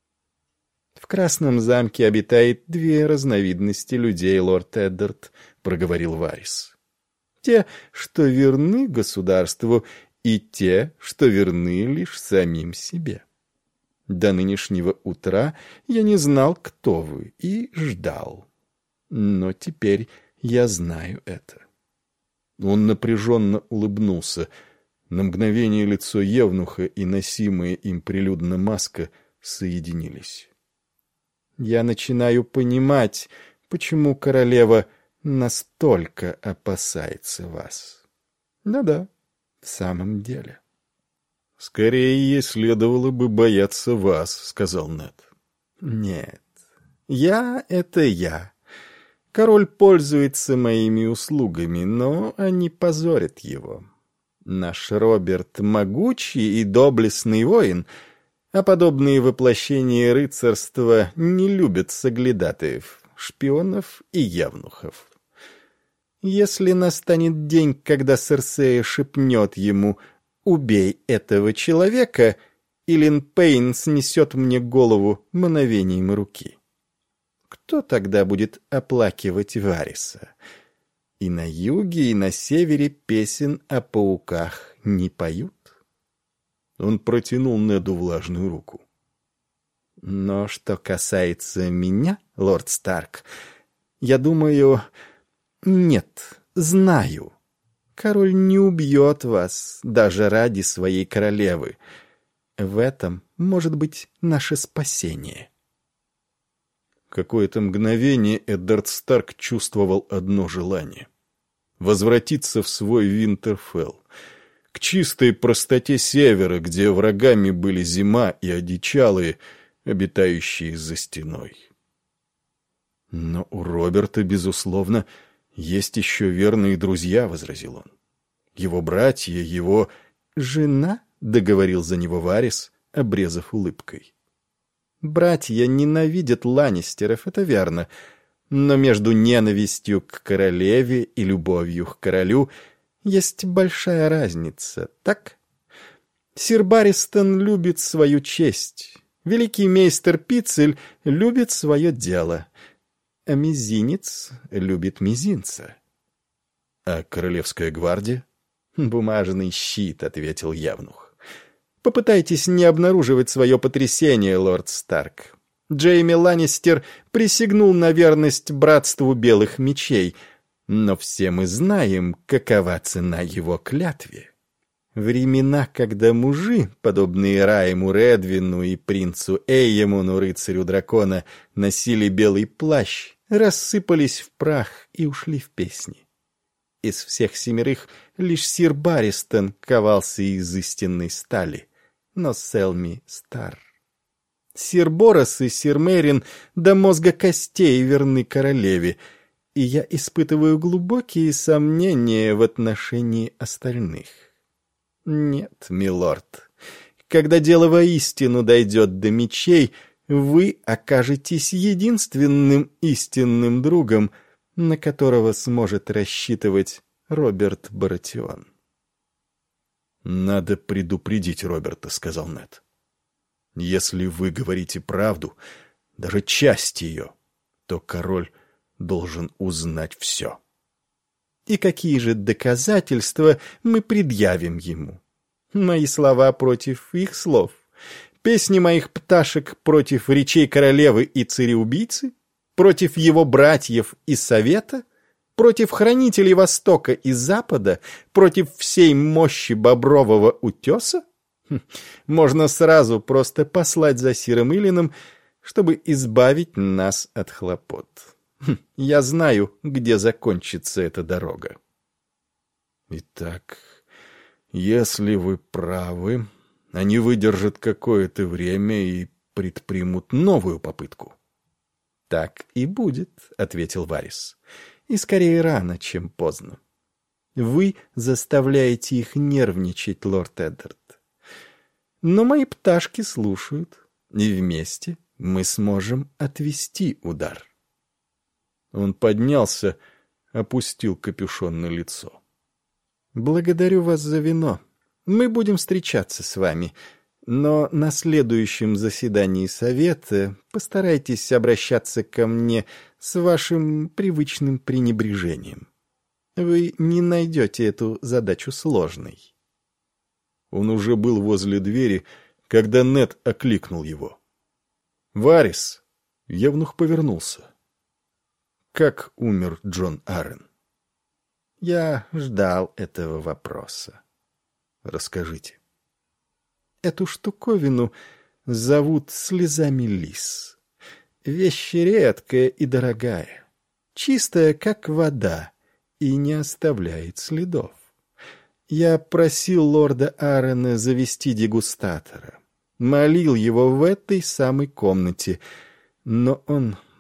«В Красном замке обитает две разновидности людей, лорд Эддард», — проговорил Варис. «Те, что верны государству, и те, что верны лишь самим себе. До нынешнего утра я не знал, кто вы, и ждал. Но теперь я знаю это». Он напряженно улыбнулся. На мгновение лицо евнуха и носимая им прилюдно маска соединились. «Я начинаю понимать, почему королева настолько опасается вас. Да-да, в самом деле». «Скорее ей следовало бы бояться вас», — сказал Нед. «Нет, Я — это я. Король пользуется моими услугами, но они позорят его. Наш Роберт — могучий и доблестный воин, а подобные воплощения рыцарства не любят соглядатаев, шпионов и евнухов. Если настанет день, когда Серсея шепнет ему «убей этого человека», Илин Пейн снесет мне голову мгновением руки. Кто тогда будет оплакивать Вариса? И на юге, и на севере песен о пауках не поют. Он протянул Неду влажную руку. Но что касается меня, лорд Старк, я думаю... Нет, знаю. Король не убьет вас даже ради своей королевы. В этом может быть наше спасение. Какое-то мгновение Эддард Старк чувствовал одно желание — возвратиться в свой Винтерфелл, к чистой простоте севера, где врагами были зима и одичалые, обитающие за стеной. Но у Роберта, безусловно, есть еще верные друзья, — возразил он. Его братья, его... Жена, — договорил за него Варис, обрезав улыбкой. Братья ненавидят Ланнистеров, это верно, но между ненавистью к королеве и любовью к королю есть большая разница, так? Сир Барристон любит свою честь, великий мейстер Пиццель любит свое дело, а мизинец любит мизинца. — А королевская гвардия? — Бумажный щит, — ответил евнух. — Попытайтесь не обнаруживать свое потрясение, лорд Старк. Джейми Ланнистер присягнул на верность братству белых мечей, но все мы знаем, какова цена его клятве. Времена, когда мужи, подобные Райму Редвину и принцу Эйемону, рыцарю дракона, носили белый плащ, рассыпались в прах и ушли в песни. Из всех семерых лишь сир Барристон ковался из истинной стали, но Селми стар. Сир Борос и сир Мерин до мозга костей верны королеве, и я испытываю глубокие сомнения в отношении остальных. Нет, милорд, когда дело воистину дойдет до мечей, вы окажетесь единственным истинным другом, на которого сможет рассчитывать Роберт Баратион. «Надо предупредить Роберта», — сказал Нед. «Если вы говорите правду, даже часть ее, то король должен узнать все». И какие же доказательства мы предъявим ему? Мои слова против их слов? Песни моих пташек против речей королевы и цареубийцы? Против его братьев и совета? Против хранителей Востока и Запада? Против всей мощи Бобрового утеса? Хм, можно сразу просто послать за сиром Илином, чтобы избавить нас от хлопот. Я знаю, где закончится эта дорога. Итак, если вы правы, они выдержат какое-то время и предпримут новую попытку. — Так и будет, — ответил Варис. — И скорее рано, чем поздно. Вы заставляете их нервничать, лорд Эддард. Но мои пташки слушают, и вместе мы сможем отвести удар. Он поднялся, опустил капюшон на лицо. «Благодарю вас за вино. Мы будем встречаться с вами, но на следующем заседании совета постарайтесь обращаться ко мне с вашим привычным пренебрежением. Вы не найдете эту задачу сложной». Он уже был возле двери, когда Нед окликнул его. «Варис!» — евнух повернулся. «Как умер Джон Аррен?» Я ждал этого вопроса. Расскажите. Эту штуковину зовут слезами лис. Вещь редкая и дорогая, чистая, как вода, и не оставляет следов. Я просил лорда Аррена завести дегустатора, молил его в этой самой комнате, но он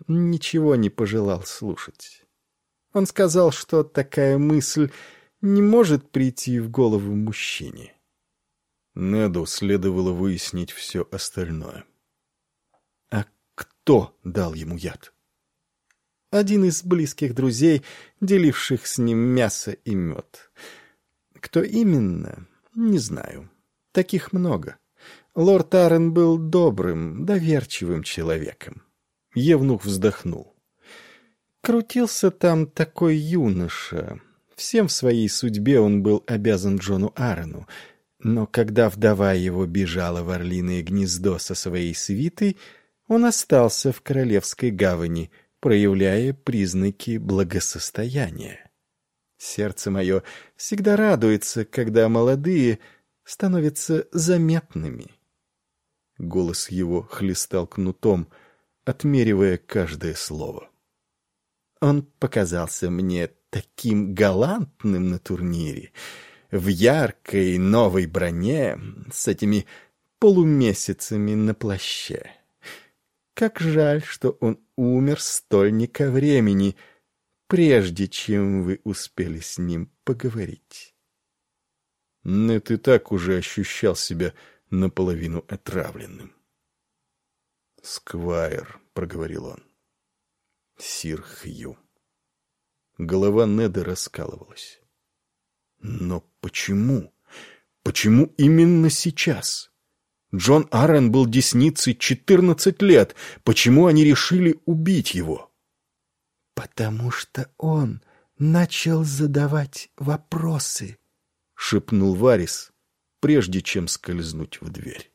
ничего не пожелал слушать. Он сказал, что такая мысль не может прийти в голову мужчине. Неду следовало выяснить все остальное. А кто дал ему яд? Один из близких друзей, деливших с ним мясо и мед. Кто именно, не знаю. Таких много. Лорд Аррен был добрым, доверчивым человеком. Евнух вздохнул. Крутился там такой юноша. Всем в своей судьбе он был обязан Джону Аррену. Но когда вдова его бежала в Орлиное гнездо со своей свитой, он остался в Королевской гавани, проявляя признаки благосостояния. Сердце мое всегда радуется, когда молодые становятся заметными. Голос его хлестал кнутом, отмеривая каждое слово. Он показался мне таким галантным на турнире, в яркой новой броне, с этими полумесяцами на плаще. Как жаль, что он умер столь не ко времени, прежде чем вы успели с ним поговорить. Нед и так уже ощущал себя наполовину отравленным. «Сквайр», — проговорил он. «Сир Хью». Голова Неда раскалывалась. Но почему? Почему именно сейчас? Джон Аррен был десницей четырнадцать лет. Почему они решили убить его? «Потому что он начал задавать вопросы», — шепнул Варис, прежде чем скользнуть в дверь.